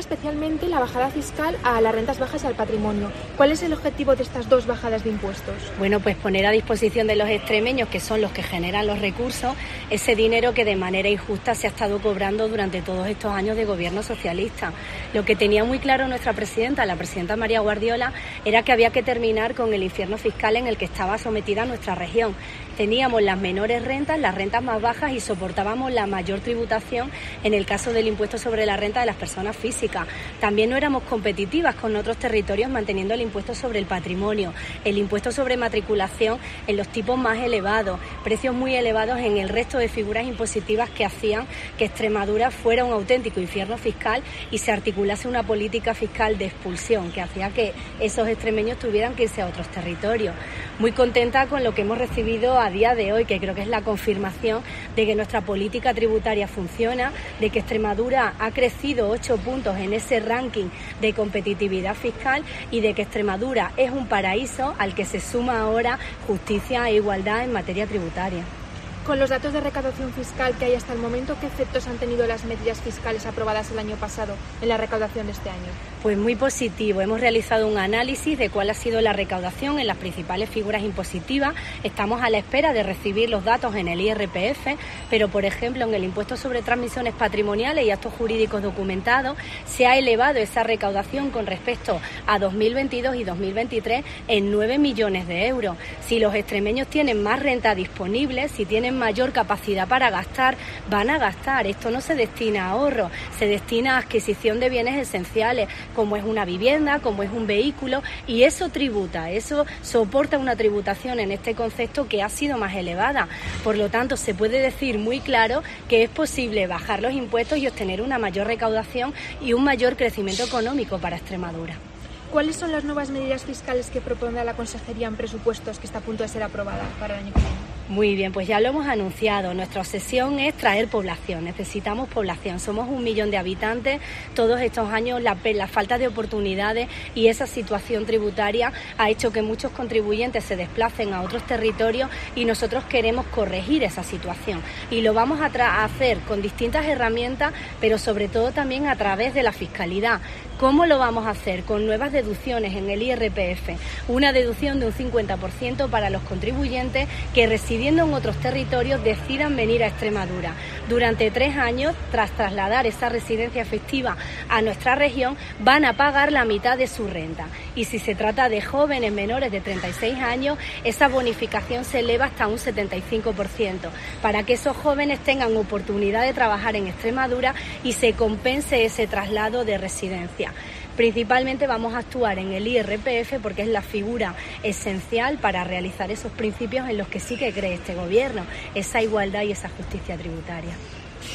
especialmente la bajada fiscal a las rentas bajas y al patrimonio. ¿Cuál es el objetivo de estas dos bajadas de impuestos? Bueno, pues poner a disposición de los extremeños, que son los que generan los recursos, ese dinero que de manera injusta se ha estado cobrando durante todos estos años de gobierno socialista. Lo que tenía muy claro nuestra presidenta, la presidenta María Guardiola, era que había que terminar con el infierno fiscal en el que estaba sometida nuestra región. Teníamos las menores rentas, las rentas más bajas y soportábamos la mayor tributación en el caso del impuesto sobre la renta de las personas físicas. También no éramos competitivas con otros territorios manteniendo el impuesto sobre el patrimonio, el impuesto sobre matriculación en los tipos más elevados, precios muy elevados en el resto de figuras impositivas que hacían que Extremadura fuera un auténtico infierno fiscal y se articulase una política fiscal de expulsión que hacía que esos extremeños tuvieran que irse a otros territorios. Muy contenta con lo que hemos recibido a día de hoy, que creo que es la confirmación de que nuestra política tributaria funciona, de que Extremadura ha crecido 8 puntos en ese ranking de competitividad fiscal y de que Extremadura es un paraíso al que se suma ahora justicia e igualdad en materia tributaria. Con los datos de recaudación fiscal que hay hasta el momento, ¿qué efectos han tenido las medidas fiscales aprobadas el año pasado en la recaudación de este año? Pues muy positivo. Hemos realizado un análisis de cuál ha sido la recaudación en las principales figuras impositivas. Estamos a la espera de recibir los datos en el IRPF, pero por ejemplo en el impuesto sobre transmisiones patrimoniales y actos jurídicos documentados se ha elevado esa recaudación con respecto a 2022 y 2023 en 9 millones de euros. Si los extremeños tienen más renta disponible, si tienen mayor capacidad para gastar, van a gastar. Esto no se destina a ahorro, se destina a adquisición de bienes esenciales, como es una vivienda, como es un vehículo, y eso tributa, eso soporta una tributación en este concepto que ha sido más elevada. Por lo tanto, se puede decir muy claro que es posible bajar los impuestos y obtener una mayor recaudación y un mayor crecimiento económico para Extremadura. ¿Cuáles son las nuevas medidas fiscales que propone la Consejería en presupuestos que está a punto de ser aprobada para el año que viene? Muy bien, pues ya lo hemos anunciado. Nuestra obsesión es traer población, necesitamos población. Somos 1 millón de habitantes. Todos estos años la falta de oportunidades y esa situación tributaria ha hecho que muchos contribuyentes se desplacen a otros territorios y nosotros queremos corregir esa situación. Y lo vamos a hacer con distintas herramientas, pero sobre todo también a través de la fiscalidad. ¿Cómo lo vamos a hacer? Con nuevas deducciones en el IRPF. Una deducción de un 50% para los contribuyentes que residiendo en otros territorios decidan venir a Extremadura. Durante 3 años, tras trasladar esa residencia efectiva a nuestra región, van a pagar la mitad de su renta. Y si se trata de jóvenes menores de 36 años, esa bonificación se eleva hasta un 75%, para que esos jóvenes tengan oportunidad de trabajar en Extremadura y se compense ese traslado de residencia. Principalmente vamos a actuar en el IRPF porque es la figura esencial para realizar esos principios en los que sí que cree este gobierno, esa igualdad y esa justicia tributaria.